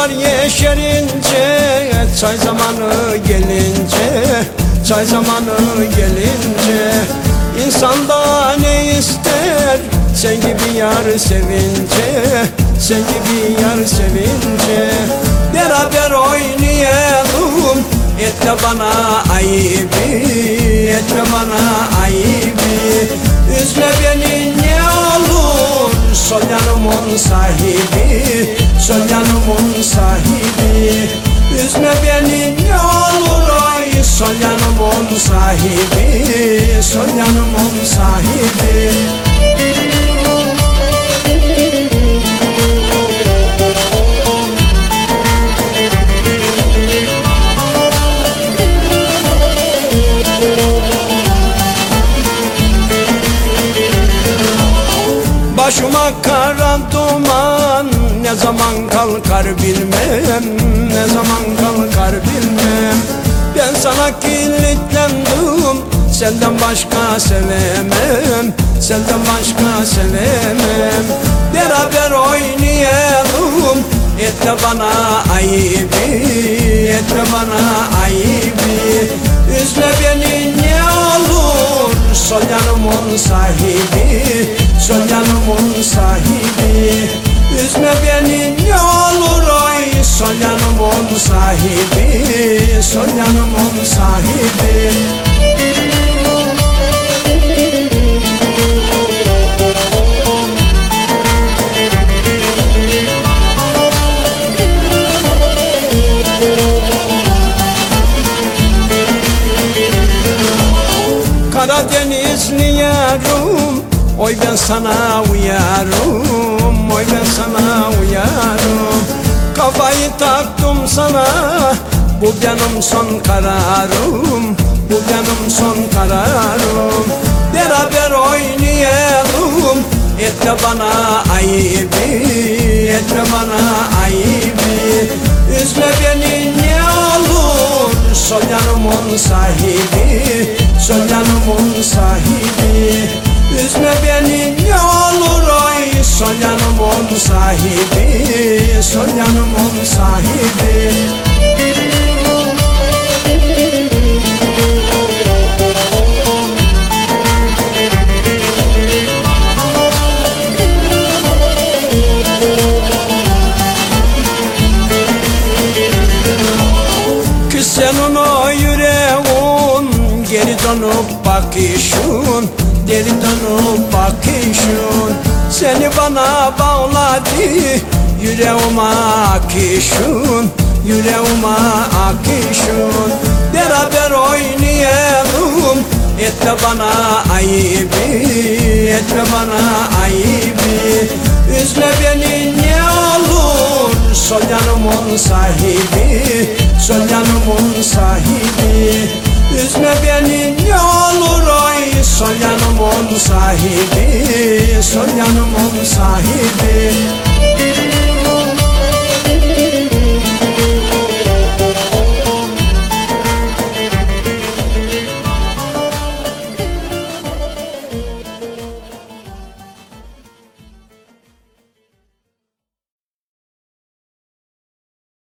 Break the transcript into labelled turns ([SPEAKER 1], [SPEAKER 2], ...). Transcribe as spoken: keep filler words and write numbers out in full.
[SPEAKER 1] Güllar yeşerince, çay zamanı gelince, çay zamanı gelince, İnsan da ne ister sen gibi yar sevince, sen gibi yar sevince. Beraber oynayalım, etme bana ayıbı, etme bana ayıbı. Üzme beni ne olur, sol yanımın sahibi, sol yanımın sahibi. Üzme beni ne olur, ay sol yanımın sahibi, sol yanımın sahibi. Başıma kara duman ne zaman kalkar bilmem, ne zaman kalkar bilmem. Ben sana kilitlendim, senden başka sevemem, senden başka sevemem. Beraber oynayalım, etme bana ayıbı, etme bana ayıbı. Üzme beni ne olur, sol yanımın sahibi, sol yanımın sahibi. Üzme beni ne olur, ay sol yanımın sahibi, sol yanımın sahibi. Karadenizli yarım, oy ben sana uyarım, oy ben sana uyarım. Kafayı taktım sana, bu benim son kararım, bu benim son kararım. Beraber oynayalım, etme bana ayıbı, etme bana ayıbı. Üzme beni ne olur, sol yanımın sahibi, sol yanımın sahibi. Üzme beni ne olur, ay sol yanımın sahibi, sol yanımın sahibi. Kız senin o yüreğin geri dönüp bakışın, geri dönüp bakışın. Seni bana bağladı, yüreğime akışın, yüreğime akışın. Beraber oynayalım, etme bana ayıbı, etme bana ayıbı. Üzme beni ne olur, sol yanımın sahibi, sol yanımın sahibi. Üzme beni ne olur, ay sol yanımın sahibi, sol yanımın sahibi.